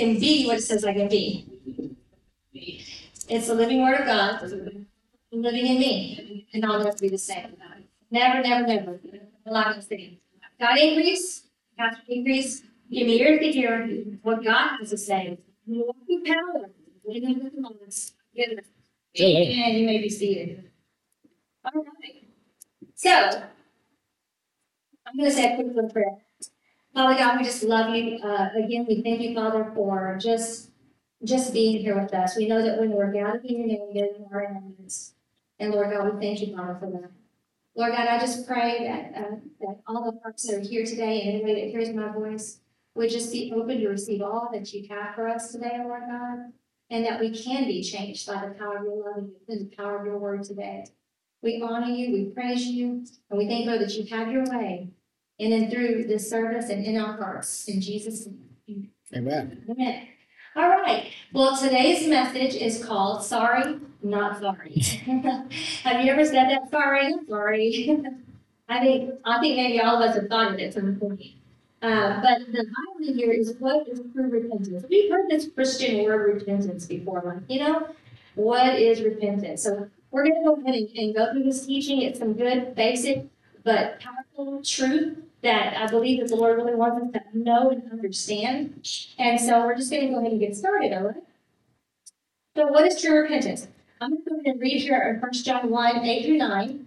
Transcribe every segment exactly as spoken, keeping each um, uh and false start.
can be what it says I can be. It's the living word of God living in me, and I'll never be the same. Never, never, never. I'm not going to say, God increase, God increase. Give me ears to hear what God has to say. Walk in power. Goodness. Amen. You may be seated. All right. So, I'm going to say a quick little prayer. Father God, we just love you. Uh, again, we thank you, Father, for just just being here with us. We know that when we're gathered in your name, you are in our midst. And Lord God, we thank you, Father, for that. Lord God, I just pray that uh, that all the hearts that are here today and anybody that hears my voice would just be open to receive all that you have for us today, Lord God, and that we can be changed by the power of your love and the power of your word today. We honor you, we praise you, and we thank, Lord, that you have your way in and through this service and in our hearts. In Jesus' name. Amen. Amen. All right. Well, today's message is called Sorry, Not Sorry. Have you ever said that? Sorry, sorry. I think I think maybe all of us have thought of it at some point. Uh, but the Bible here is what is true repentance. We've heard this Christian word repentance before, like, you know, what is repentance? So we're going to go ahead and, and go through this teaching. It's some good, basic, but powerful truth that I believe that the Lord really wants us to know and understand. And so we're just going to go ahead and get started, all right? So what is true repentance? I'm going to go ahead and read here in First John one, eight through nine.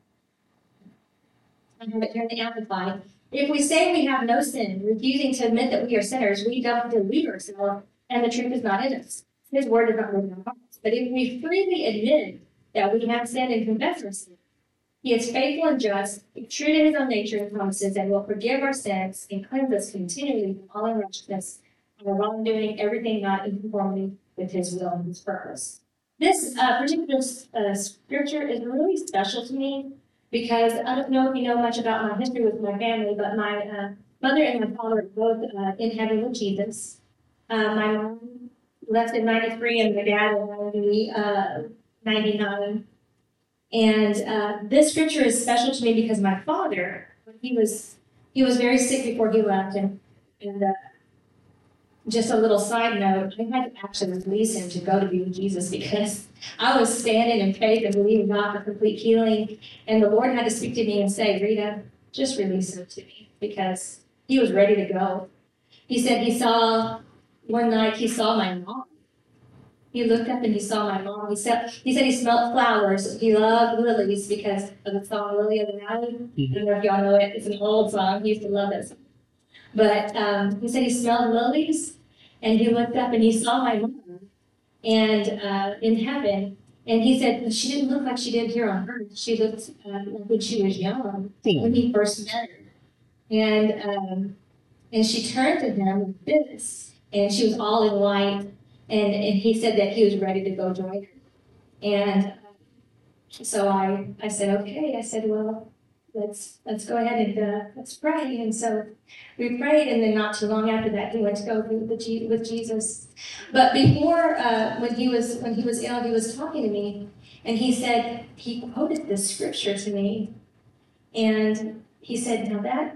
I have it here in the Amplified. If we say we have no sin, refusing to admit that we are sinners, we don't delude ourselves, and the truth is not in us. His word is not written in our hearts. But if we freely admit that we have sinned and confess our sin, he is faithful and just, true to his own nature and promises, and will forgive our sins and cleanse us continually from all unrighteousness, our wrongdoing, everything not in conformity with his will and his purpose. This uh, particular uh, scripture is really special to me because I don't know if you know much about my history with my family, but my uh, mother and my father are both uh, in heaven with Jesus. Uh, my mom left in ninety-three and my dad in ninety-nine. And uh, this scripture is special to me because my father, when he was he was very sick before he left, and and uh, just a little side note, I had to actually release him to go to be with Jesus because I was standing in faith and believing God for complete healing, and the Lord had to speak to me and say, Rita, just release him to me because he was ready to go. He said he saw one night he saw my mom. He looked up and he saw my mom. He said he said he smelled flowers. He loved lilies because of the song Lily of the Valley. Mm-hmm. I don't know if y'all know it. It's an old song. He used to love that song. But um, he said he smelled lilies, and he looked up and he saw my mom and uh, in heaven. And he said she didn't look like she did here on earth. She looked uh, like when she was young, when he first met her. And um, and she turned to him like this, and she was all in white. And, and he said that he was ready to go join her. And uh, so I, I said, okay. I said, well, let's let's go ahead and uh, let's pray. And so we prayed, and then not too long after that, he went to go with, the, with Jesus. But before, uh, when he was when he was ill, he was talking to me, and he said he quoted this scripture to me, and he said, now that.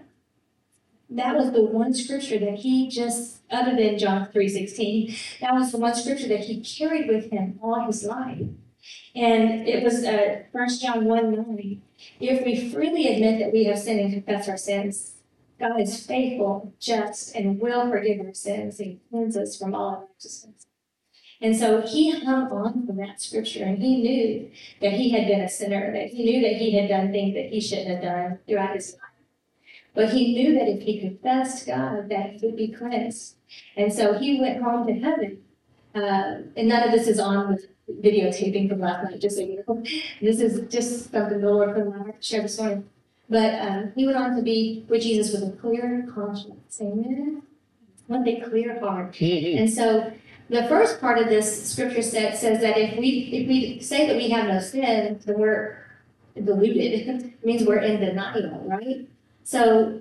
That was the one scripture that he just, other than John three sixteen, that was the one scripture that he carried with him all his life. And it was uh, First John one nine. If we freely admit that we have sinned and confess our sins, God is faithful, just, and will forgive our sins and cleanse us from all unrighteousness. And so he hung on from that scripture, and he knew that he had been a sinner, that he knew that he had done things that he shouldn't have done throughout his life. But he knew that if he confessed God, that he would be cleansed. And so he went home to heaven. Uh, and none of this is on with videotaping from last night, just so you know. This is just something the Lord put in my heart to share this morning. But um, he went on to be with Jesus with a clear conscience. Amen? What a clear heart. And so the first part of this scripture set says that if we if we say that we have no sin, then we're deluded. It means we're in denial, right? So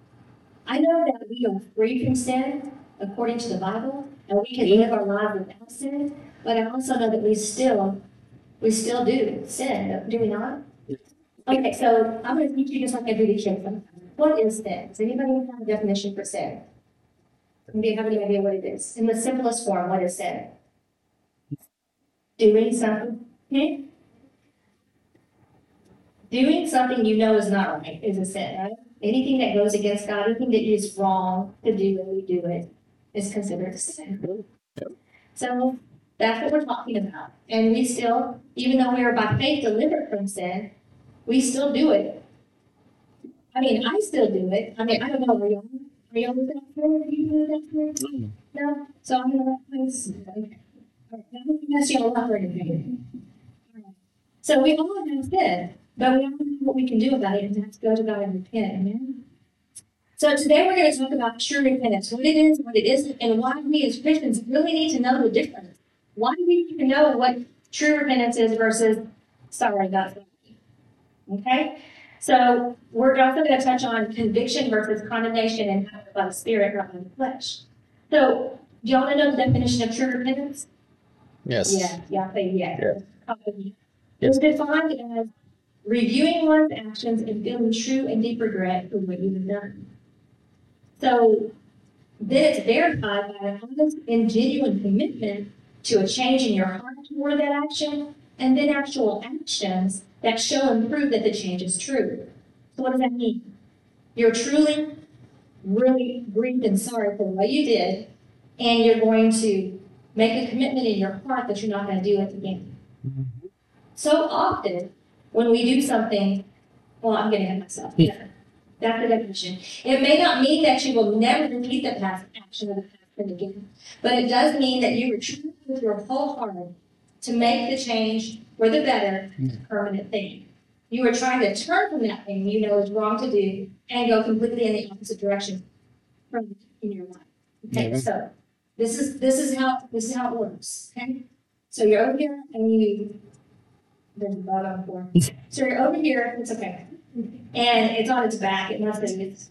I know that we are free from sin according to the Bible, and we can live our lives without sin. But I also know that we still, we still do sin, do we not? Okay, so I'm going to teach you just like I do to kids. What is sin? Does anybody have a definition for sin? Do you have any idea what it is? In the simplest form, what is sin? Doing something. Hmm? Doing something you know is not right is a sin, right? Anything that goes against God, anything that is wrong to do when we do it, is considered a sin. Yep. So that's what we're talking about. And we still, even though we are by faith delivered from sin, we still do it. I mean, I still do it. I mean, I don't know, are y'all, are y'all with that prayer? Do you do that prayer? Mm. No? So I'm in the right place? Okay. All right. I don't think that's y'all up or anything. All right. So we all have sin, but we all know what we can do about it, and that's go to God and repent. Amen? So today we're going to talk about true repentance, what it is, what it isn't, and why we as Christians really need to know the difference. Why do we need to know what true repentance is versus sorry, not sorry? Okay? So we're also going to touch on conviction versus condemnation and how by the Spirit, not by the flesh. So do y'all want to know the definition of true repentance? Yes. Yeah, yeah, say yeah. Yeah. Yes. Yes. It's defined as reviewing one's actions and feeling true and deep regret for what you've done. So then it's verified by an honest and genuine commitment to a change in your heart toward that action, and then actual actions that show and prove that the change is true. So what does that mean? You're truly, really grieved and sorry for what you did, and you're going to make a commitment in your heart that you're not going to do it again. Mm-hmm. So often, when we do something, well, I'm getting at myself. Yeah. That's the definition. It may not mean that you will never repeat the past action of the past sin again, but it does mean that you were true with your whole heart to make the change for the better, a permanent thing. You are trying to turn from that thing you know is wrong to do and go completely in the opposite direction from in your life. Okay, Mhm. so this is this is how this is how it works. Okay, so you're over here and you there's a bug on the floor. So you're over here. It's okay. And it's on its back. It must have. It's,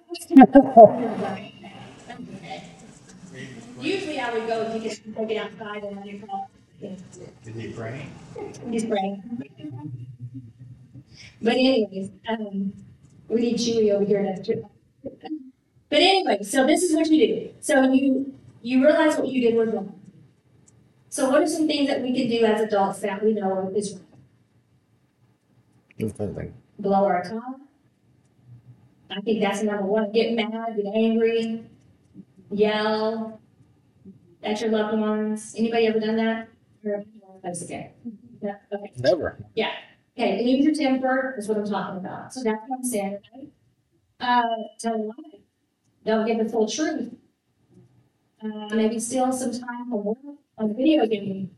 usually I would go and take it, take it outside and let it fall. Is he praying? He's praying. But anyways, um, we need Chewy over here to. But anyway, so this is what you do. So you you realize what you did was wrong. So what are some things that we can do as adults that we know is wrong? Blow our tongue. I think that's number one. Get mad, get angry, yell at your loved ones. Anybody ever done that? Or, that's okay. No? Okay. Never. Yeah. Okay. Lose your temper is what I'm talking about. So that's one sin, right? Uh, tell a lie. Don't give the full truth. Uh, maybe steal some time from work on a video game.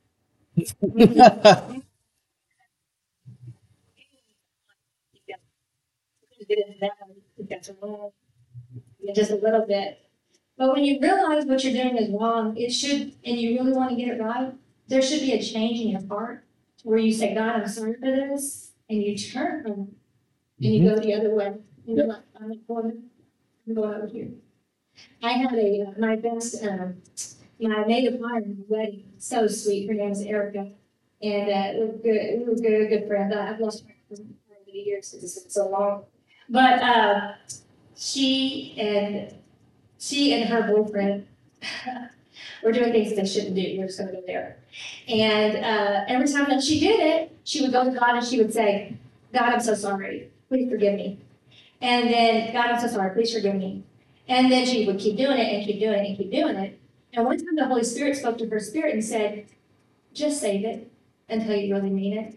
Get into that one if that's wrong. Yeah, just a little bit. But when you realize what you're doing is wrong, it should, and you really want to get it right, there should be a change in your heart where you say, God, I'm sorry for this, and you turn from it, and you go the other way. And you're like, I'm not going, I'm going over here. I had a, uh, my best, um, my maid of honor at my wedding, so sweet. Her name is Erica, and uh, we were good, we were good, good friends. I've lost her for many years because it's been so long. But uh, she and she and her boyfriend were doing things that they shouldn't do. We're just going to go there. And uh, every time that she did it, she would go to God and she would say, God, I'm so sorry. Please forgive me. And then, God, I'm so sorry. Please forgive me. And then she would keep doing it and keep doing it and keep doing it. And one time the Holy Spirit spoke to her spirit and said, just save it until you really mean it.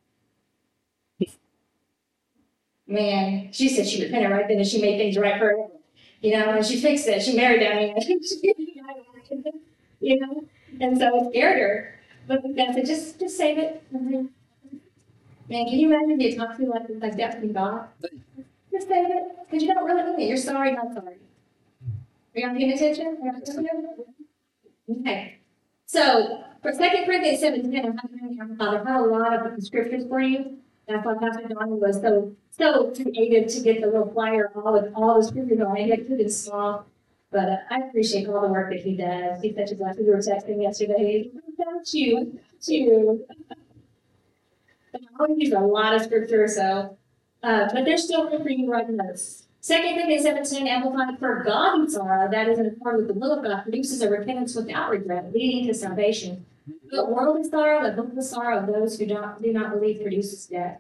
Man, she said she repented right then and she made things right for her. You know, and she fixed it. She married that man. You know, and so it scared her. But God said, just, just save it. Mm-hmm. Man, can you imagine being talked to like, like that from God? Just save it, because you don't really mean it. You're sorry, not sorry. Are you paying attention? Okay. So, for Second Corinthians seven ten, I'm having Father, I have a lot of scriptures for you. That's why Pastor Donnie was so so creative to get the little flyer all with all the scriptures on it. It could be small, but uh, I appreciate all the work that he does. He's such a blessing. We were texting yesterday. Thank you. Thank you. I always use a lot of scripture, so uh, but there's still room for you to write notes. Second Corinthians seventeen, amplified, for godly sorrow, that is in accord with the will of God, produces a repentance without regret, leading to salvation. But worldly sorrow, the hopeless sorrow of those who don't, do not believe, produces death.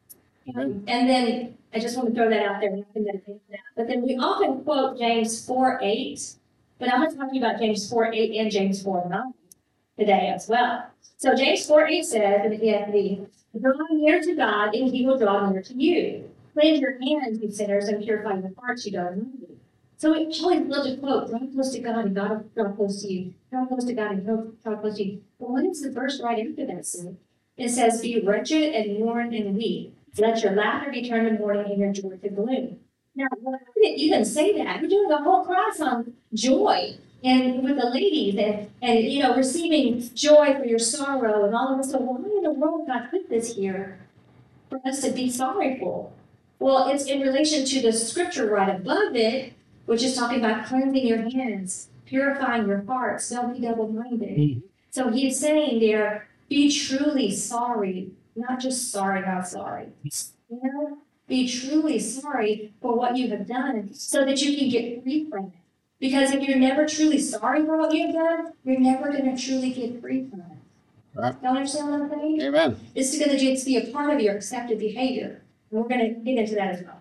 Um, and then, I just want to throw that out there, and I can meditate on that. But then we often quote James four eight, but I'm going to talk to you about James four eight and James four nine today as well. So James four eight says in the E S V, draw near to God, and he will draw near to you. Cleanse your hands, you sinners, and purify your hearts, you don't know me. So we always love to quote, draw close to God, and God will draw close to you. Draw close to God, and he'll draw close to you. But what is the verse right after that, sin? It says, be wretched and mourn and weep. Let your laughter be turned to mourning and your joy to gloom. Now, why did it even say that? We're doing the whole class on joy and with the ladies and, and, you know, receiving joy for your sorrow and all of this. So why in the world God put this here for us to be sorry for? Well, it's in relation to the scripture right above it, which is talking about cleansing your hands, purifying your hearts, don't be double-minded. Mm-hmm. So he's saying there, be truly sorry, not just sorry, not sorry. You know, be truly sorry for what you have done so that you can get free from it. Because if you're never truly sorry for what you have done, you're never going to truly get free from it. Right. Don't understand what I'm saying? Amen. It's going to be a part of your accepted behavior. And we're going to get into that as well.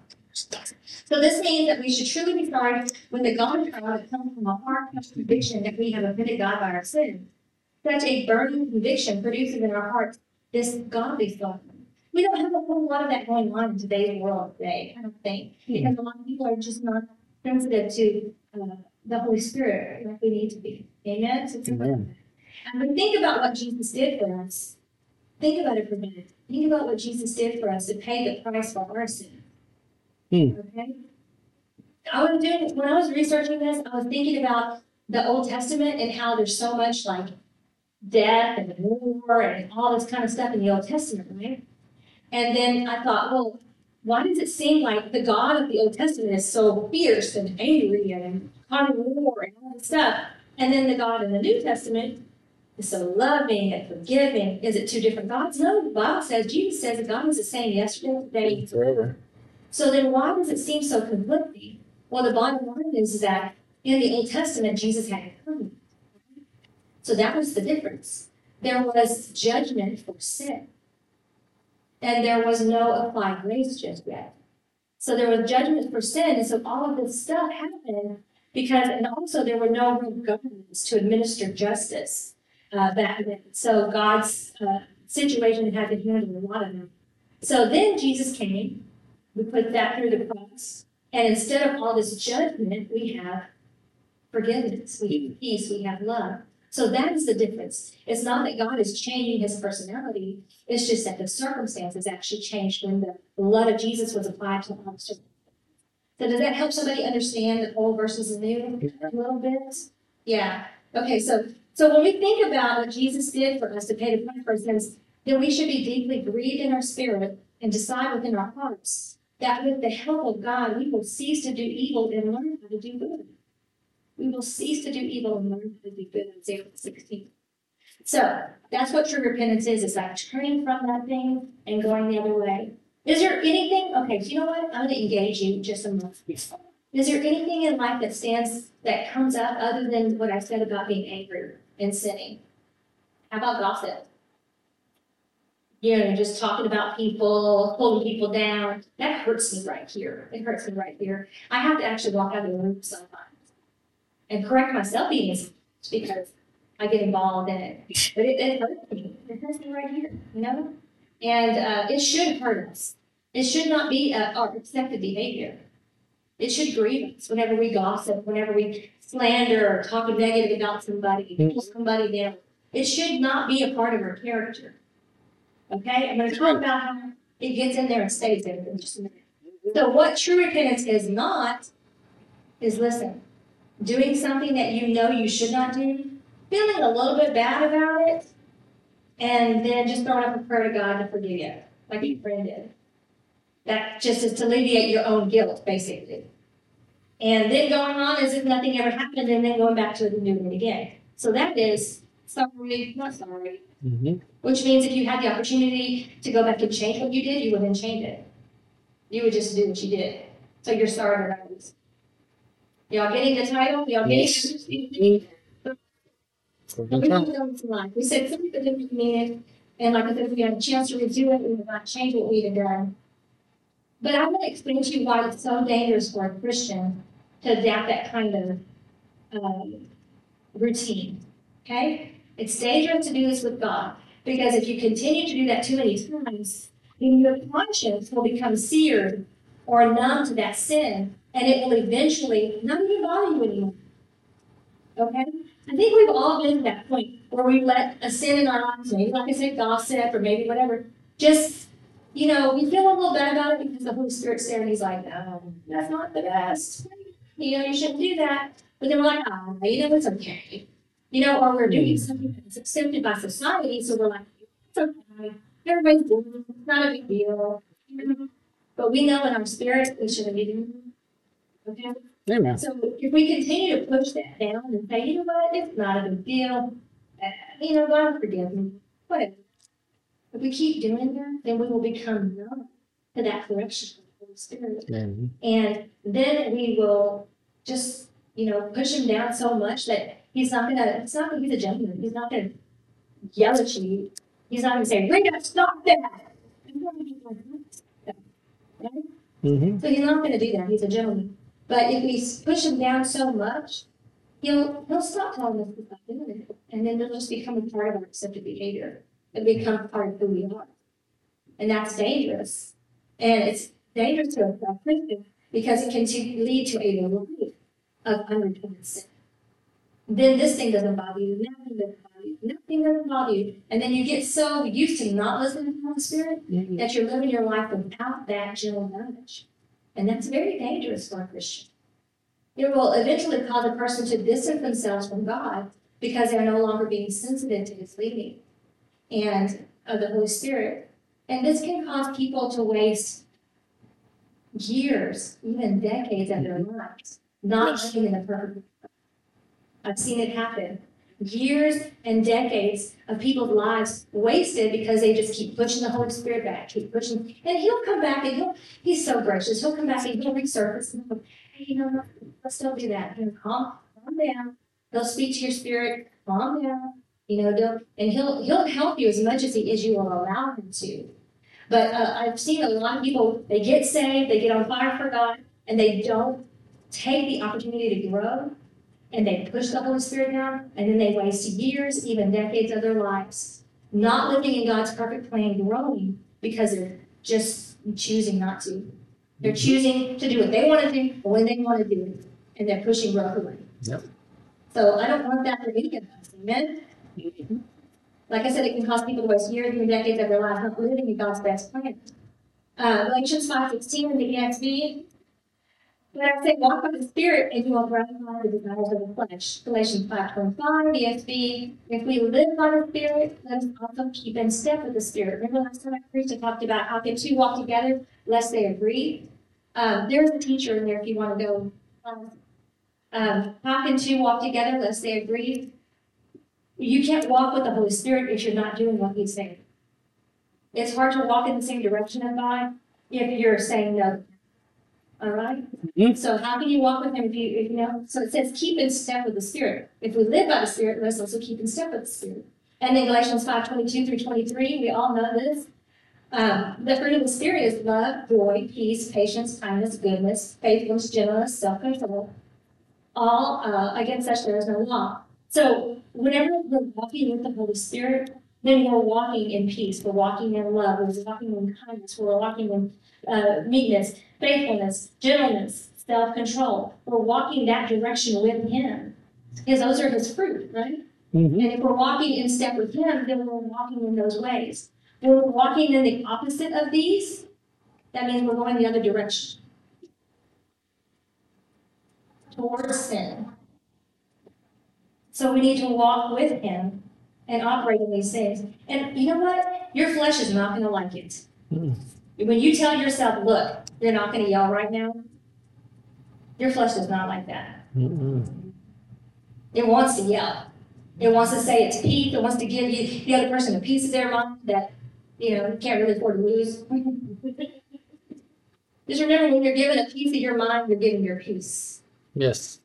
So this means that we should truly be sorry when the godly sorrow that comes from a heart conviction that we have offended God by our sin. Such a burning conviction produces in our hearts this godly sorrow. We don't have a whole lot of that going on in today's world today, I don't think, because a lot of people are just not sensitive to uh, the Holy Spirit like we need to be. Amen? So Amen. And when we think about what Jesus did for us, think about it for a minute. Think about what Jesus did for us to pay the price for our sin. Hmm. Okay? I was doing, when I was researching this, I was thinking about the Old Testament and how there's so much like death and war and all this kind of stuff in the Old Testament, right? And then I thought, well, why does it seem like the God of the Old Testament is so fierce and angry and causing war and all this stuff? And then the God in the New Testament is so loving and forgiving. Is it two different gods? No, the Bible says, Jesus says that God is the same yesterday, today, and forever. So then why does it seem so conflicting? Well, the bottom line is that in the Old Testament, Jesus had it coming. So that was the difference. There was judgment for sin. And there was no applied grace just yet. So there was judgment for sin, and so all of this stuff happened because, and also there were no real governments to administer justice uh, back then. So God's uh, situation had to handle a lot of them. So then Jesus came, we put that through the cross, and instead of all this judgment, we have forgiveness, we have peace, we have love. So that is the difference. It's not that God is changing his personality. It's just that the circumstances actually changed when the blood of Jesus was applied to our circumstances. So does that help somebody understand the old versus the new a little bit? Yeah. Okay, so so when we think about what Jesus did for us to pay the price for our sins, then we should be deeply grieved in our spirit and decide within our hearts that with the help of God, we will cease to do evil and learn how to do good. We will cease to do evil and learn how to do good, Isaiah sixteen. So that's what true repentance is. It's like turning from that thing and going the other way. Is there anything, okay, so you know what? I'm going to engage you just a moment. Is there anything in life that stands, that comes up other than what I said about being angry and sinning? How about gossip? You know, just talking about people, holding people down. That hurts me right here. It hurts me right here. I have to actually walk out of the room sometimes and correct myself being because I get involved in it. But it, it hurts me. It hurts me right here, you know? And uh, it should hurt us. It should not be uh, our accepted behavior. It should grieve us whenever we gossip, whenever we slander or talk negative about somebody, pull somebody down. It should not be a part of our character. Okay? I'm going to talk about how it gets in there and stays there in just a minute. So what true repentance is not is, listen, doing something that you know you should not do, feeling a little bit bad about it, and then just throwing up a prayer to God to forgive you, like your friend did. That just is to alleviate your own guilt, basically. And then going on as if nothing ever happened, and then going back to it and doing it again. So that is sorry, not sorry. Mm-hmm. Which means if you had the opportunity to go back and change what you did, you wouldn't change it. You would just do what you did. So you're starting to Y'all getting the title? Y'all Yes. getting it? We we said something that didn't mean, and like I said, if we had a chance to redo it, we would not change what we had done. But I'm going to explain to you why it's so dangerous for a Christian to adapt that kind of um, routine. Okay? It's dangerous to do this with God because if you continue to do that too many times, then your conscience will become seared or numb to that sin, and it will eventually not even bother you anymore. Okay? I think we've all been to that point where we let a sin in our lives, maybe like I said, gossip or maybe whatever, just, you know, we feel a little bad about it because the Holy Spirit's there and He's like, no, that's not the best. You know, you shouldn't do that. But then we're like, oh, you know, it's okay. You know, or we're doing something that's accepted by society, so we're like, it's okay. Everybody's doing it. It's not a big deal. But we know in our spirit we shouldn't be doing it. Okay? Amen. So if we continue to push that down and say, you know what, it's not a big deal, uh, you know, God forgive me, whatever. If we keep doing that, then we will become numb to that correction of the Holy Spirit. Amen. And then we will just, you know, push him down so much that he's not gonna, it's not gonna, he's a gentleman, he's not gonna yell at you, he's not gonna say, we gotta stop that. He's not gonna do that. Right? Mm-hmm. So he's not gonna do that, he's a gentleman. But if we push him down so much, he'll he'll stop telling us to stop doing it, and then it'll just become a part of our accepted behavior. It'll become part of who we are, and that's dangerous. And it's dangerous to a Christian because it can t- lead to a life of unrepentant sin. Then this thing doesn't bother you, nothing doesn't bother you, nothing doesn't bother you, and then you get so used to not listening to the Holy Spirit Mm-hmm. that you're living your life without that gentle nudge. And that's very dangerous for a Christian. It will eventually cause a person to distance themselves from God because they're no longer being sensitive to His leading and of the Holy Spirit. And this can cause people to waste years, even decades of their lives, not living in the perfect will. I've seen it happen. Years and decades of people's lives wasted because they just keep pushing the Holy Spirit back, keep pushing. And He'll come back and he'll, He's so gracious. He'll come back and He'll resurface. And he'll go, hey, you know, let's don't do that. You know, calm, calm down. He'll speak to your spirit, calm down. You know, don't, and He'll He'll help you as much as He as you will allow Him to. But uh, I've seen a lot of people, they get saved, they get on fire for God, and they don't take the opportunity to grow. And they push the Holy Spirit down, and then they waste years, even decades of their lives, not living in God's perfect plan, growing, because they're just choosing not to. They're choosing to do what they want to do, or when they want to do it, and they're pushing growth away. Yep. So I don't want that for any of us. Amen? Mm-hmm. Like I said, it can cause people to waste years and decades of their lives not living in God's best plan. Uh, Galatians five sixteen in the E S V. But I say, walk by the Spirit, and you will gratify the desires of the flesh. Galatians five twenty-five, E S V. If we live by the Spirit, let us also keep in step with the Spirit. Remember last time I preached, I talked about how can two walk together lest they agree. Um, there's a teacher in there if you want to go. Um, how can two walk together lest they agree? You can't walk with the Holy Spirit if you're not doing what He's saying. It's hard to walk in the same direction as God if you're saying no. All right? Mm-hmm. So how can you walk with Him if you, if you know? So it says keep in step with the Spirit. If we live by the Spirit, let's also keep in step with the Spirit. And then Galatians five twenty-two through twenty-three, we all know this. Um, the fruit of the Spirit is love, joy, peace, patience, kindness, goodness, faithfulness, gentleness, self-control. All uh, against such there is no law. So whenever we're walking with the Holy Spirit, then we're walking in peace. We're walking in love. We're walking in kindness. We're walking in uh, meekness, faithfulness, gentleness, self-control. We're walking that direction with Him because those are His fruit, right? Mm-hmm. And if we're walking in step with Him, then we're walking in those ways. When we're walking in the opposite of these, that means we're going the other direction towards sin. So we need to walk with Him and operate in these things. And you know what? Your flesh is not going to like it. Mm-hmm. When you tell yourself, look, you're not going to yell right now, your flesh does not like that. Mm-hmm. It wants to yell. It wants to say it's peace. It wants to give you the other person a piece of their mind that, you know, you can't really afford to lose. Just remember, when you're given a piece of your mind, you're given your peace. Yes.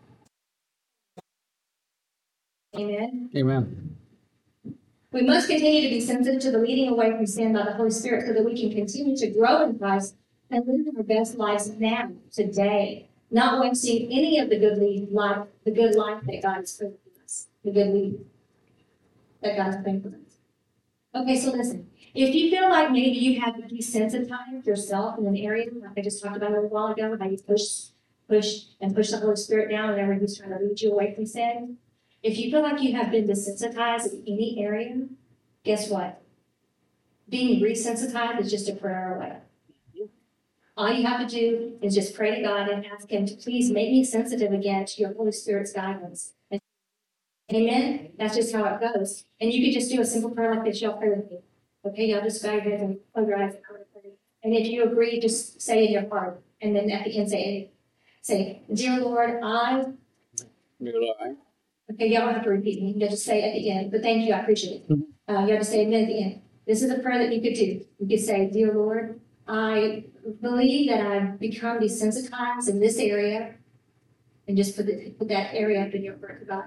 Amen. Amen. We must continue to be sensitive to the leading away from sin by the Holy Spirit so that we can continue to grow in Christ and live our best lives now, today, not wasting any of the good life, the good life that God has put in us, the good lead that God has put for us. Okay, so listen. If you feel like maybe you have desensitized yourself in an area, like I just talked about a little while ago, how you push, push, and push the Holy Spirit down whenever He's trying to lead you away from sin, if you feel like you have been desensitized in any area, guess what? Being resensitized is just a prayer away. All you have to do is just pray to God and ask Him to please make me sensitive again to your Holy Spirit's guidance. And amen? That's just how it goes. And you could just do a simple prayer like this. Y'all pray with me. Okay, y'all just bow your heads and close your eyes. And if you agree, just say in your heart. And then at the end, say, say, Dear Lord, I... Dear Lord. Okay, y'all don't have to repeat me. You just say it at the end. But thank you, I appreciate it. Mm-hmm. Uh, you have to say amen at the end. This is a prayer that you could do. You could say, Dear Lord, I believe that I've become desensitized in this area. And just put, the, put that area up in your heart, God.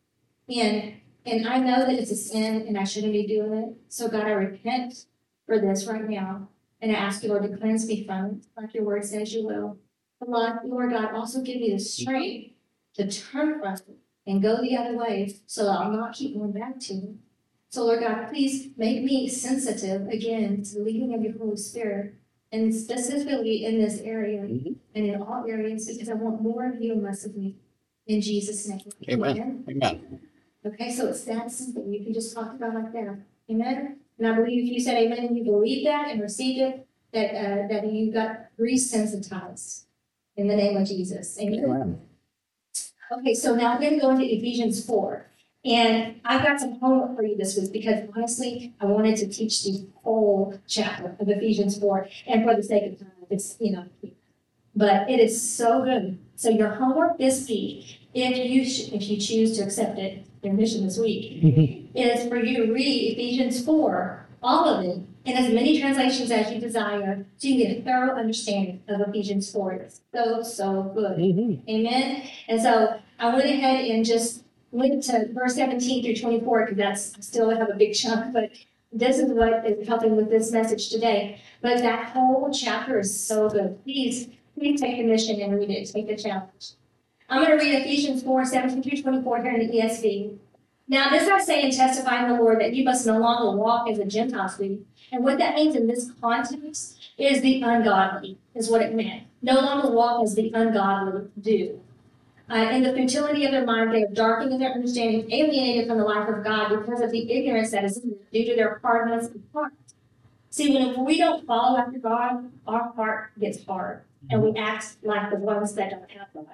And, and I know that it's a sin and I shouldn't be doing it. So God, I repent for this right now. And I ask you, Lord, to cleanse me from it, like your word says you will. But Lord, Lord God, also give me the strength to turn from it and go the other way so that I'll not keep going back to it. So Lord God, please make me sensitive again to the leading of your Holy Spirit, and specifically in this area mm-hmm. and in all areas, because I want more of you and less of me. In Jesus' name. Amen. Amen. Amen. Okay, so it's that simple. You can just talk about it like that. Amen. And I believe if you said amen and you believe that and received it, that uh, that you got resensitized in the name of Jesus. Amen. Amen. Okay, so now I'm going to go into Ephesians four. And I've got some homework for you this week because honestly, I wanted to teach the whole chapter of Ephesians four. And for the sake of time, it's, you know, but it is so good. So your homework this week, if you sh- if you choose to accept it, your mission this week, is for you to read Ephesians four, all of it, in as many translations as you desire, so you get a thorough understanding of Ephesians four. It's so, so good. Mm-hmm. Amen? And so I went ahead and just went to verse seventeen through twenty-four, because that's I still have a big chunk, but this is what is helping with this message today. But that whole chapter is so good. Please, please take the mission and read it. Take the challenge. I'm going to read Ephesians four, seventeen through twenty-four here in the E S V. Now, this I say and testify in the Lord that you must no longer walk as the Gentiles do. And what that means in this context is the ungodly, is what it meant. No longer walk as the ungodly do. Uh, in the futility of their mind, they have darkened in their understanding, alienated from the life of God because of the ignorance that is in them due to their hardness of heart. See, when we don't follow after God, our heart gets hard, and we act like the ones that don't have God.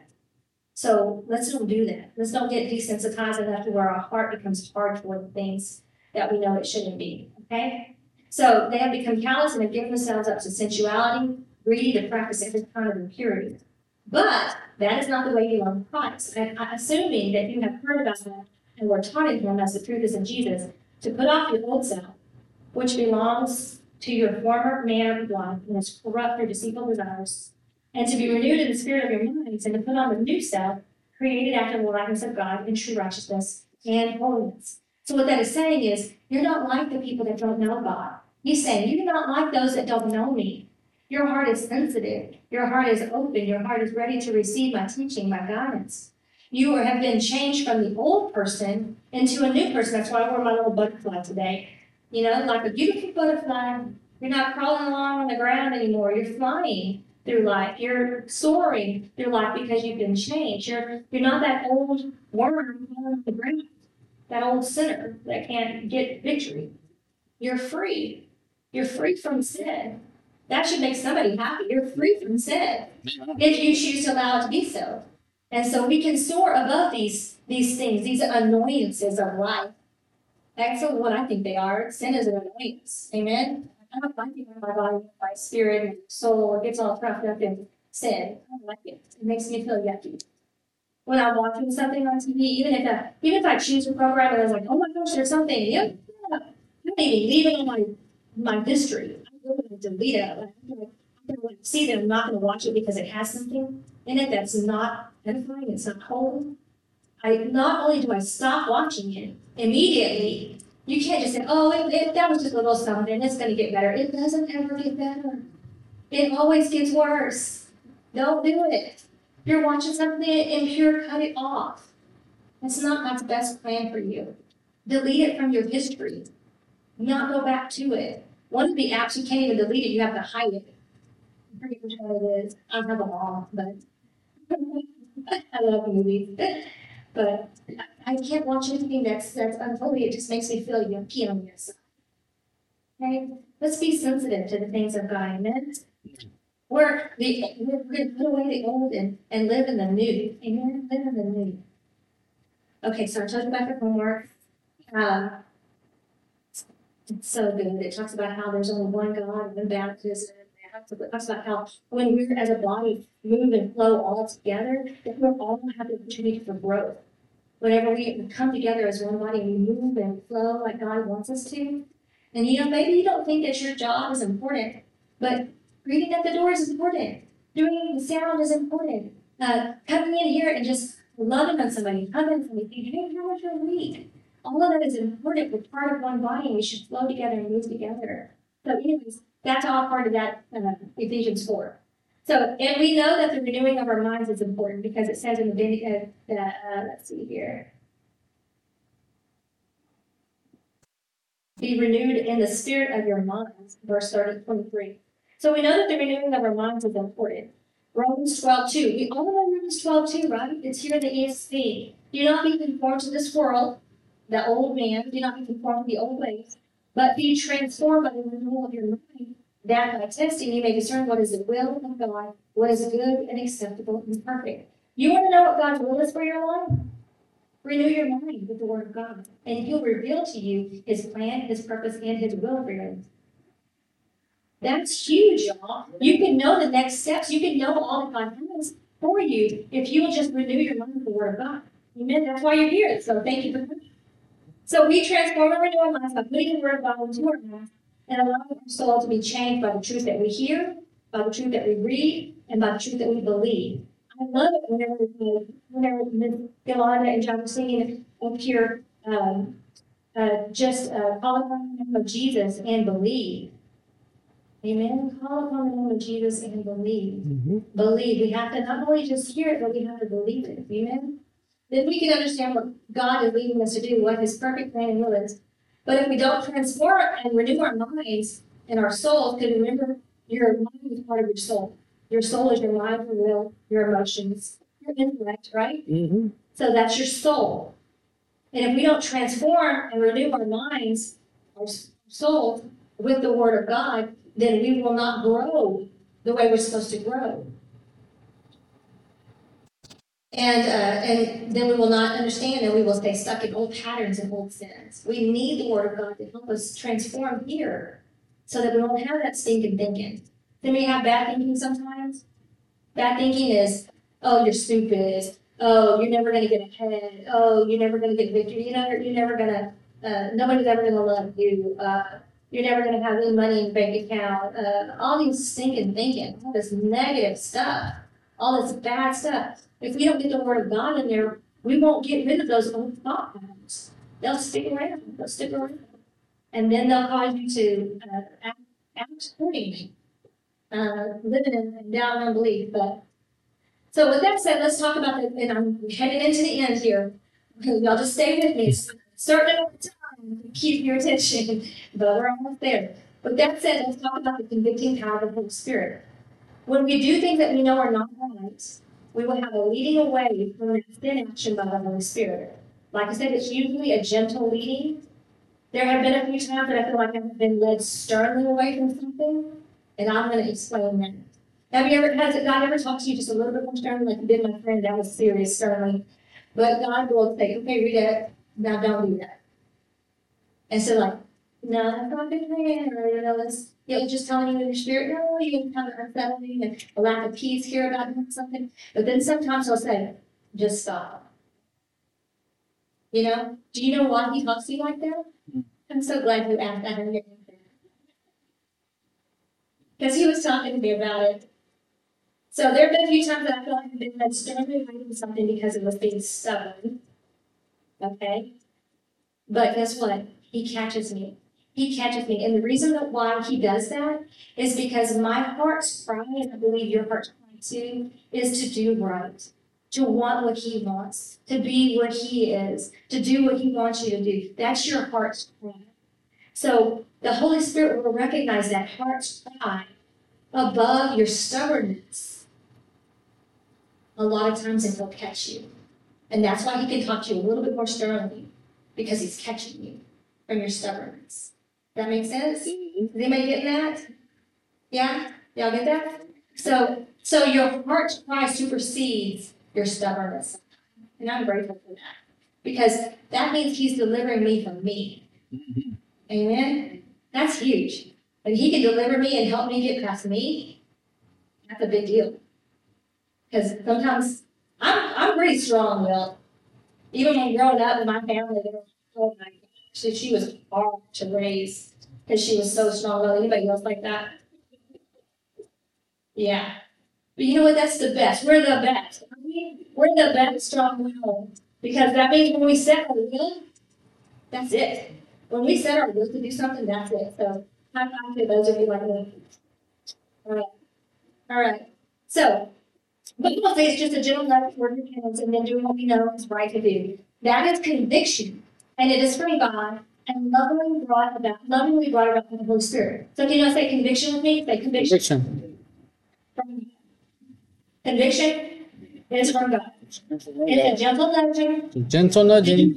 So let's don't do that. Let's don't get desensitized enough to where our heart becomes hard toward the things that we know it shouldn't be. Okay? So they have become callous and have given themselves up to sensuality, greedy to practice every kind of impurity. But that is not the way you learn Christ. And assuming that you have heard about that and were taught in Him as the truth is in Jesus, to put off your old self, which belongs to your former manner of life and is corrupt through deceitful desires, and to be renewed in the spirit of your minds, and to put on the new self, created after the likeness of God in true righteousness and holiness. So what that is saying is, you're not like the people that don't know God. He's saying, you're not like those that don't know me. Your heart is sensitive. Your heart is open. Your heart is ready to receive my teaching, my guidance. You have been changed from the old person into a new person. That's why I wore my little butterfly today. You know, like a beautiful butterfly. You're not crawling along on the ground anymore. You're flying through life. You're soaring through life because you've been changed. You're you're not that old worm on the ground, that old sinner that can't get victory. You're free. You're free from sin. That should make somebody happy. You're free from sin if you choose to allow it to be so. And so we can soar above these, these things, these annoyances of life. That's what I think they are. Sin is an annoyance. Amen? I don't like it when my body, my spirit, and soul gets all trapped up in sin. I don't like it. It makes me feel yucky. When I'm watching something on T V, even if I, even if I choose a program and I was like, oh my gosh, there's something, yeah, yeah. I don't even leave it on my, my history. I go and delete it. I feel like, I feel like see that I'm not going to watch it because it has something in it that's not edifying, it's not holy, I not only do I stop watching it immediately, you can't just say, oh, it, it, that was just a little something, it's going to get better. It doesn't ever get better. It always gets worse. Don't do it. If you're watching something impure, cut it off. It's not God's best plan for you. Delete it from your history. Not go back to it. One of the apps, you can't even delete it, you have to hide it. I forget which one it is. I don't have them all, but I love movies. But I can't watch anything that's that's unholy. It just makes me feel yucky on the inside. Okay? Let's be sensitive to the things of God. Amen? We're, the, we're going to put away the old and, and live in the new. Amen? Live in the new. Okay, so I talked about the homework. Um, it's so good. It talks about how there's only one God, one baptism. It talks about how when we're as a body move and flow all together, that we're all have the opportunity for growth. Whenever we come together as one body and we move and flow like God wants us to. And you know, maybe you don't think that your job is important, but greeting at the door is important. Doing the sound is important. Uh, coming in here and just loving on somebody, hugging somebody, thinking, hey, how was your week? All of that is important. We're part of one body and we should flow together and move together. So anyways, that's all part of that uh, Ephesians four. So, and we know that the renewing of our minds is important because it says in the, uh, that, uh, let's see here. Be renewed in the spirit of your minds, verse thirty, twenty-three. So we know that the renewing of our minds is important. Romans twelve two. We all know Romans twelve two, right? It's here in the E S V. Do not be conformed to this world, the old man. Do not be conformed to the old ways, but be transformed by the renewal of your mind, that by testing you may discern what is the will of God, what is good and acceptable and perfect. You want to know what God's will is for your life? Renew your mind with the Word of God, and He'll reveal to you His plan, His purpose, and His will for your life. That's huge, y'all. You can know the next steps. You can know all that God has for you if you will just renew your mind with the Word of God. Amen. That's why you're here. So thank you for coming. So we transform and renew our minds by putting the Word of God into our minds and allowing our soul to be changed by the truth that we hear, by the truth that we read, and by the truth that we believe. I love it whenever, whenever Miz Yolanda and John were singing up here, um, uh, just uh, call upon the name of Jesus and believe. Amen. Call upon the name of Jesus and believe. Mm-hmm. Believe. We have to not only just hear it, but we have to believe it. Amen. Then we can understand what God is leading us to do, what His perfect plan and will is. But if we don't transform and renew our minds and our souls, because remember, your mind is part of your soul. Your soul is your mind, your will, your emotions, your intellect, right? Mm-hmm. So that's your soul. And if we don't transform and renew our minds, our souls, with the Word of God, then we will not grow the way we're supposed to grow. And uh, and then we will not understand, and we will stay stuck in old patterns and old sins. We need the Word of God to help us transform here so that we won't have that stinking thinking. Then we have bad thinking sometimes. Bad thinking is, oh, you're stupid. Oh, you're never going to get ahead. Oh, you're never going to get victory. You're never, you're never going to, uh, nobody's ever going to love you. Uh, you're never going to have any money in the bank account. Uh, all these stinking thinking, all this negative stuff, all this bad stuff. If we don't get the Word of God in there, we won't get rid of those old thought patterns. They'll stick around. They'll stick around. And then they'll cause you to uh, act, act accordingly. Uh, living in, in doubt and unbelief. But so with that said, let's talk about the, and I'm heading into the end here. Y'all just stay with me. It's certain amount of time to keep your attention, but we're almost there. With that said, let's talk about the convicting power of the Holy Spirit. When we do things that we know are not right, we will have a leading away from that sin action by the Holy Spirit. Like I said, it's usually a gentle leading. There have been a few times that I feel like I've been led sternly away from something. And I'm going to explain that. Have you ever, has God ever talked to you just a little bit more sternly, like you did my friend? That was serious, sternly. But God will say, okay, read that. Now don't do that. And so, like, no, that's not a good plan. Or, you know, it's, you know, just telling you in your spirit, no, you can kind of unsettling and a lack of peace here about doing something. But then sometimes He'll say, just stop. You know? Do you know why He talks to you like that? I'm so glad you asked that. Because He was talking to me about it So there have been a few times that I feel like I've been led sternly away from something because it was being stubborn. Okay? But guess what? He catches me. He catches me. And the reason that why he does that is because my heart's cry, and I believe your heart's cry too, is to do right. To want what he wants. To be what he is. To do what he wants you to do. That's your heart's cry. So the Holy Spirit will recognize that heart's cry above your stubbornness a lot of times, and he'll catch you. And that's why he can talk to you a little bit more sternly, because he's catching you from your stubbornness. That makes sense? Is anybody getting that? Yeah? Y'all get that? So, so your heart's cry supersedes your stubbornness. And I'm grateful for that. Because that means he's delivering me from me. Amen? That's huge. When he can deliver me and help me get past me, that's a big deal. Because sometimes I'm I'm pretty strong, Will. Even when growing up in my family, they were, oh my gosh, she was hard to raise because she was so strong. Will, anybody else like that? Yeah. But you know what? That's the best. We're the best. I mean, we're the best strong will. Because that means when we set our will, that's it. When we set our will to do something, that's it. So high five to those of you like me. All right. All right. So, but we'll say it's just a gentle love toward repentance and then doing what we know is right to do. That is conviction, and it is from God, and lovingly brought about, lovingly brought about by the Holy Spirit. So can you say conviction with me? Say conviction. Conviction. From God. Conviction is from God. It's a gentle nudging. Gentle nudging.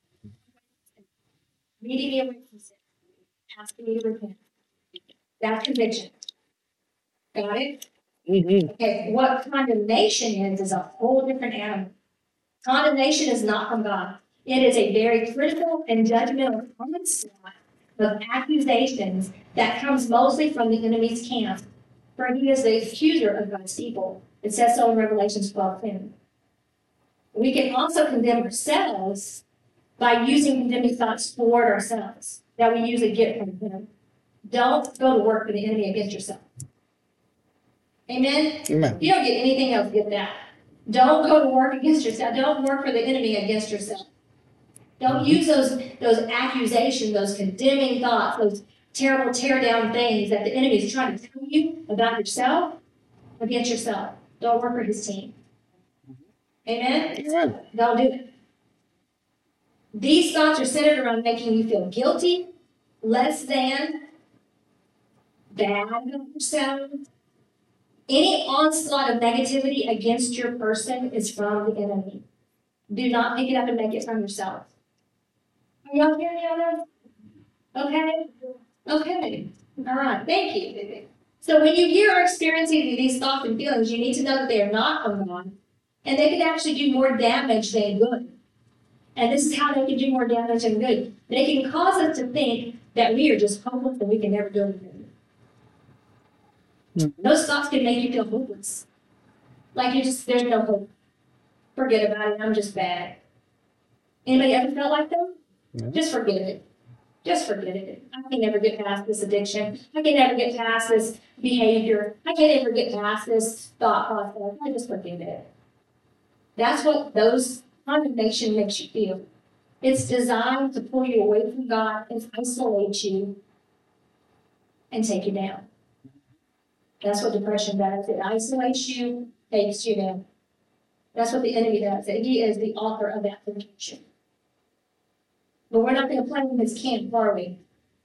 Leading me away from sin. Asking me to repent. That's conviction. Got it? Mm-hmm. Okay, what condemnation is, is a whole different animal. Condemnation is not from God. It is a very critical and judgmental onslaught of accusations that comes mostly from the enemy's camp. For he is the accuser of God's people. It says so in Revelation twelve ten. We can also condemn ourselves by using condemning thoughts toward ourselves that we usually get from him. Don't go to work for the enemy against yourself. Amen? Amen. You don't get anything else, get that. Don't go to work against yourself. Don't work for the enemy against yourself. Don't use those, those accusations, those condemning thoughts, those terrible tear down things that the enemy is trying to tell you about yourself against yourself. Don't work for his team. Amen? Amen. Don't do it. These thoughts are centered around making you feel guilty, less than, bad about yourself. Any onslaught of negativity against your person is from the enemy. Do not pick it up and make it from yourself. Are y'all hearing me on this? Okay? Okay. All right. Thank you. So when you hear or experience any of these thoughts and feelings, you need to know that they are not from God. And they can actually do more damage than good. And this is how they can do more damage than good. They can cause us to think that we are just hopeless and we can never do anything. Mm-hmm. Those thoughts can make you feel hopeless. Like you just, there's no hope. Forget about it. I'm just bad. Anybody ever felt like that? Yeah. Just forget it. Just forget it. I can never get past this addiction. I can never get past this behavior. I can't ever get past this thought process. I just forget it. That's what those condemnation makes you feel. It's designed to pull you away from God and isolate you and take you down. That's what depression does. It isolates you, takes you down. That's what the enemy does. He is the author of that temptation. But we're not going to play in his camp, are we?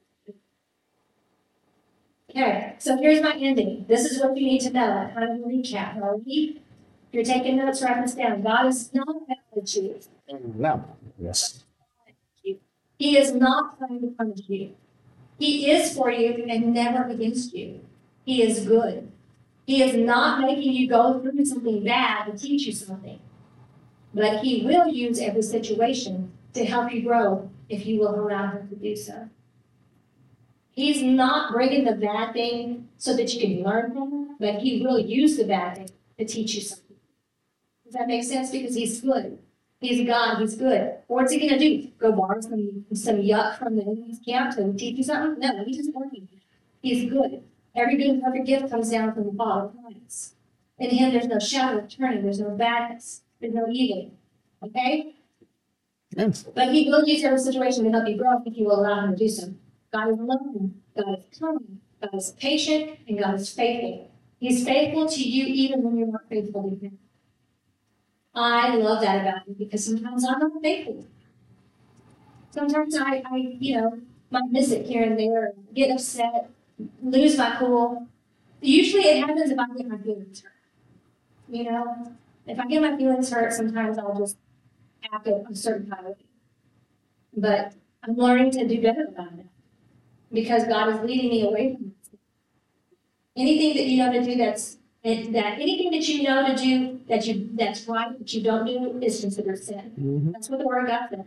Okay, so here's my ending. This is what you need to know. Kind of a recap. Are we? If you're taking notes, write this down. God is not mad at you. No. Yes. He is not trying to punish you. He is for you and never against you. He is good. He is not making you go through something bad to teach you something. But he will use every situation to help you grow if you will allow him to do so. He's not bringing the bad thing so that you can learn from it, but he will use the bad thing to teach you something. Does that make sense? Because he's good. He's God. He's good. What's he going to do? Go borrow some, some yuck from the enemy's camp to teach you something? No, he's just working. He's good. Every good and perfect gift comes down from the Father of lights. In him, there's no shadow of turning. There's no badness. There's no evil. Okay? Yes. But he will use every situation to help you grow if you will allow him to do so. God is loving. God is kind. God is patient. And God is faithful. He's faithful to you even when you're not faithful to him. I love that about him because sometimes I'm not faithful. Sometimes I, I, you know, might miss it here and there, get upset, lose my cool. Usually it happens if I get my feelings hurt. You know, if I get my feelings hurt, sometimes I'll just act a, a certain kind of way. But I'm learning to do better about it because God is leading me away from it. Anything that you know to do that's that anything that you know to do that you that's right that you don't do is considered sin. Mm-hmm. That's what the Word of God says.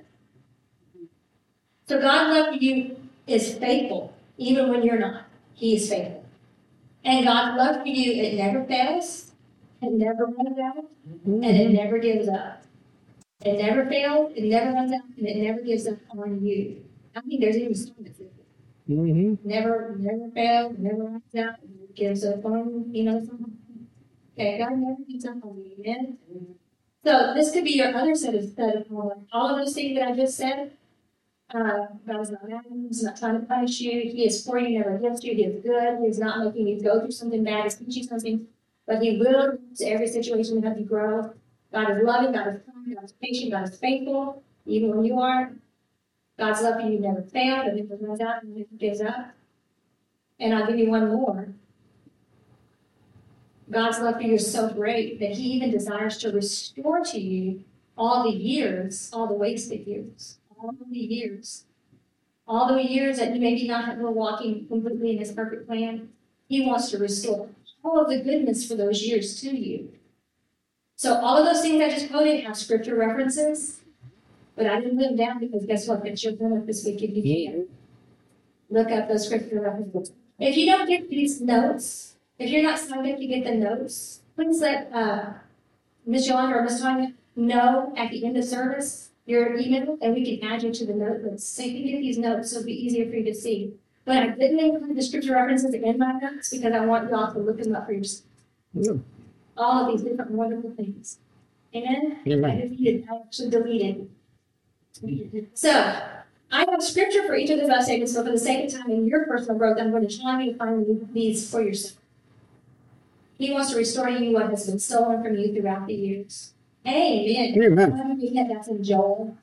So God's love for you is faithful, even when you're not. He is faithful. And God's love for you, it never fails, it never runs out, Mm-hmm. and it never gives up. It never fails, it never runs out, and it never gives up on you. I think there's even a song that says it. Mm-hmm. Never, never fails, never runs out, and never gives up on you, you know something? Okay, God never gives up on you, amen? So this could be your other set of, set of all of those things that I just said. Uh, God is not mad at you. He's not trying to punish you. He is for you, never against you. He is good. He is not making you go through something bad. He's teaching you something, but He will to every situation to help you grow. God is loving. God is kind. God is patient. God is faithful, even when you aren't. God's love for you never fails. It never runs out. It never gives up. And I'll give you one more. God's love for you is so great that He even desires to restore to you all the years, all the wasted years. All the years, all the years that you maybe not were walking completely in His perfect plan, He wants to restore all of the goodness for those years to you. So all of those things I just quoted have scripture references, but I didn't put them down because guess what? That's your homework this week if you can. Look up those scripture references. If you don't get these notes, if you're not signed up to get the notes, please let uh, Miz Yolanda or Miz Tanya know at the end of service your email, and we can add you to the note list. So you can get these notes, so it'll be easier for you to see. But I didn't include the scripture references in my notes because I want you all to look them up for yourself. Yeah. All of these different wonderful things. Amen? Amen. I deleted, I actually deleted. So, I have scripture for each of those last statements, so for the sake of time in your personal growth, I'm going to challenge you to find these for yourself. He wants to restore to you what has been stolen from you throughout the years. Amen. Amen. Why don't we get that from Joel?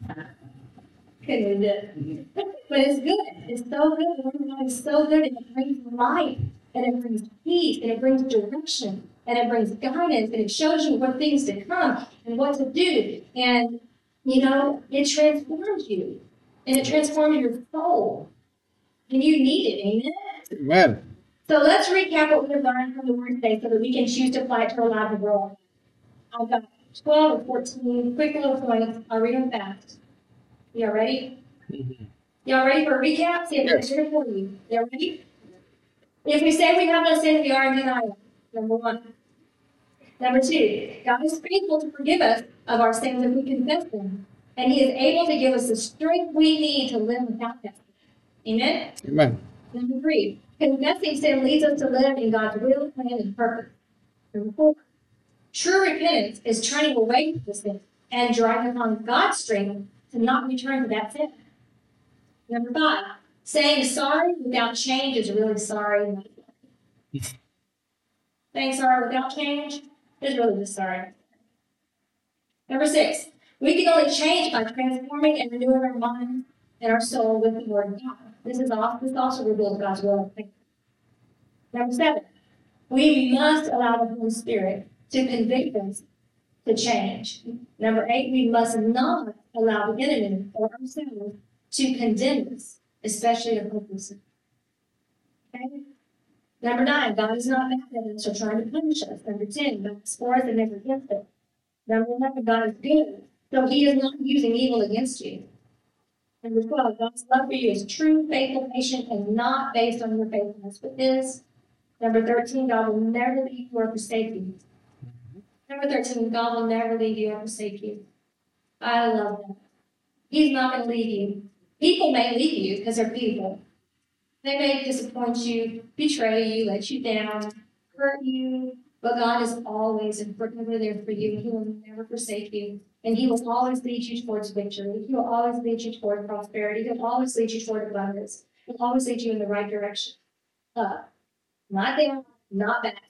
Couldn't do it. But it's good. It's so good. The Word of God is so good, and it brings life, and it brings peace, and it brings direction, and it brings guidance, and it shows you what things to come and what to do. And, you know, it transforms you, and it transforms your soul. And you need it. Amen? Amen. So let's recap what we've learned from the Word today so that we can choose to apply it to our lives and grow. I've got twelve or fourteen quick little points. I'll read them fast. Y'all ready? Mm-hmm. Y'all ready for a recap? See if Yes. it's here for you. Y'all ready? If we say we have no sin, we are in denial. Number one. Number two, God is faithful to forgive us of our sins if we confess them. And He is able to give us the strength we need to live without them. Amen? Amen. Number three, confessing sin leads us to live in God's will, plan, and purpose. Number four, true repentance is turning away from the sin and drawing upon God's strength to not return to that sin. Number five, saying sorry without change is really sorry. Not sorry. Saying sorry without change is really just sorry. Number six, we can only change by transforming and renewing our mind and our soul with the Word of God. This is also, this also reveals God's will. Number seven, we must allow the Holy Spirit to convict us to change. Number eight, we must not allow the enemy or ourselves to condemn us, especially if hopeless. Okay? Number nine, God is not mad at us or trying to punish us. Number ten, God is for us and never against us. Number eleven, God is good, so He is not using evil against you. Number twelve, God's love for you is true, faithful, patient, and not based on your faithfulness with His. Number thirteen, God will never leave you or forsake you. Number thirteen, God will never leave you or forsake you. I love that. He's not going to leave you. People may leave you because they're people. They may disappoint you, betray you, let you down, hurt you, But God is always and forever there for you. He will never forsake you. And he will always lead you towards victory. He will always lead you toward prosperity. He will always lead you toward abundance. He will always lead you in the right direction. Up, not down, not back.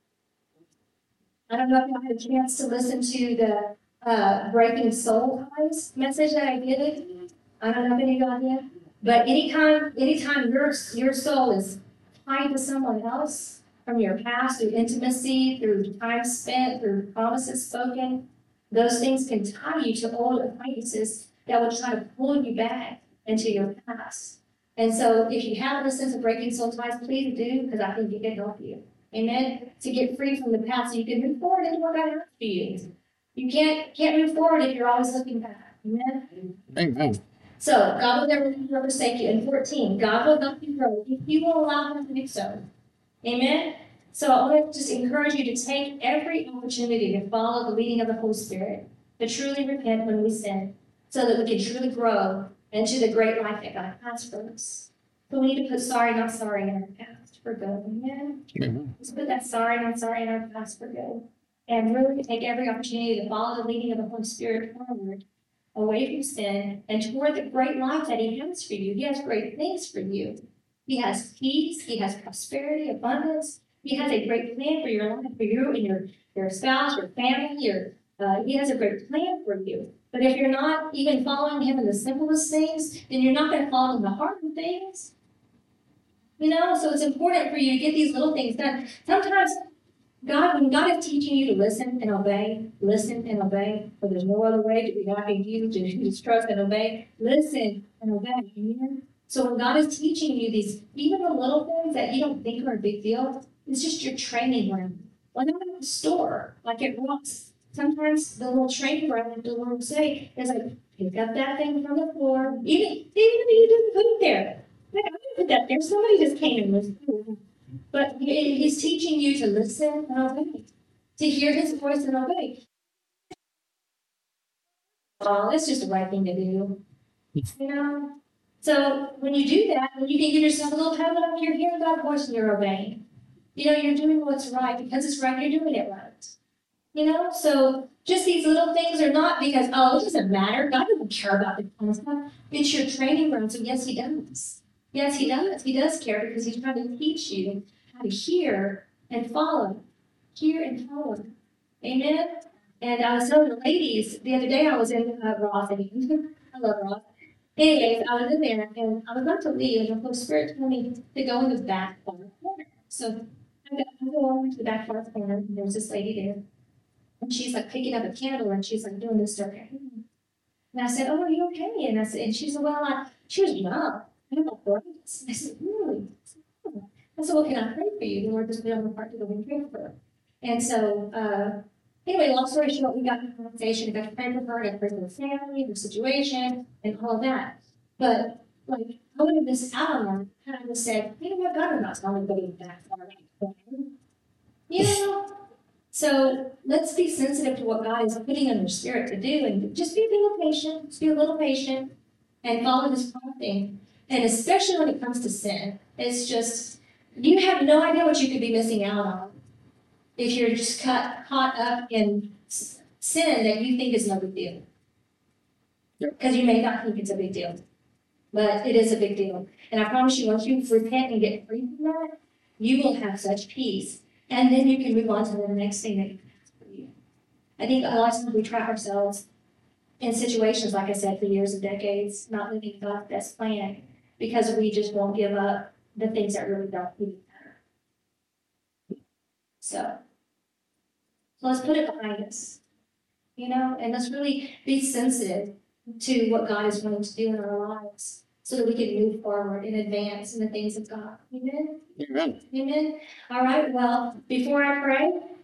I don't know if y'all had a chance to listen to the uh, Breaking Soul Ties message that I did. I don't know if any of y'all did. But anytime, anytime your, your soul is tied to someone else from your past, through intimacy, through time spent, through promises spoken, those things can tie you to old acquaintances that will try to pull you back into your past. And so if you haven't listened to Breaking Soul Ties, please do, because I think it can help you. Amen? To get free from the past so you can move forward into what God has for you. You can't, can't move forward if you're always looking back. Amen? Amen. So, God will never leave you or forsake you. And fourteen, God will help you grow if you will allow him to do so. Amen? So, I want to just encourage you to take every opportunity to follow the leading of the Holy Spirit, to truly repent when we sin, so that we can truly grow into the great life that God has for us. So, we need to put sorry, not sorry in our past for good. Amen? Amen. Let's put that sorry, not sorry in our past for good. And really take every opportunity to follow the leading of the Holy Spirit forward, away from sin, and toward the great life that he has for you. He has great things for you. He has peace. He has prosperity, abundance. He has a great plan for your life, for you and your, your spouse, your family. Your, uh, he has a great plan for you. But if you're not even following him in the simplest things, then you're not going to follow in the harder things. You know, so it's important for you to get these little things done. Sometimes God, when God is teaching you to listen and obey, listen and obey, for there's no other way to be happy in you to just trust and obey, listen and obey. Amen? So when God is teaching you these, even the little things that you don't think are a big deal, it's just your training ground. Like I'm at the store, like at Ross, sometimes the little training ground that the Lord will say is like, pick up that thing from the floor, even, even if you didn't put it there. Like, I didn't put that there, somebody just came and was But he- he's teaching you to listen and obey, to hear his voice and obey. Oh, that's just the right thing to do. You know? So when you do that, when you can give yourself a little pat on the, you're hearing God's voice and you're obeying. You know, you're doing what's right. Because it's right, you're doing it right. You know? So just these little things are not because, oh, it doesn't matter. God doesn't care about the kind of stuff. It's your training ground. So yes, he does. Yes, he does. He does care because he's trying to teach you how to hear and follow. Hear and follow. Amen? And I was telling the ladies, the other day I was in uh, Ross again. I love Ross. Anyways, I was in there and I was about to leave and the Holy Spirit told me to go in the back far corner. So I go, I go all the way to the back far corner and there's this lady there. And she's like picking up a candle and she's like doing this to her hair. And I said, oh, are you okay? And I said, and she said, well, I, she was young. I don't know what. I said, really? I said, well, can I pray for you? The Lord just put on the heart to go and pray for her. And so, uh, anyway, long story short, we got in conversation, got to pray for her, got to pray for her family, her situation, and all that. But, like, I would have missed out on that had I just said, you know what, God, I'm not telling anybody that far. You know? So let's be sensitive to what God is putting in your spirit to do, and just be a little patient, just be a little patient, and follow this prompting. And especially when it comes to sin, it's just, you have no idea what you could be missing out on if you're just caught, caught up in sin that you think is no big deal. Because you may not think it's a big deal, but it is a big deal. And I promise you, once you repent and get free from that, you will have such peace. And then you can move on to the next thing that God has for you. I think a lot of times we trap ourselves in situations, like I said, for years and decades, not living God's best plan, because we just won't give up the things that really don't even matter. So, so let's put it behind us, you know, and let's really be sensitive to what God is wanting to do in our lives so that we can move forward and advance in the things of God. Amen? Amen. Amen? All right, well, before I pray,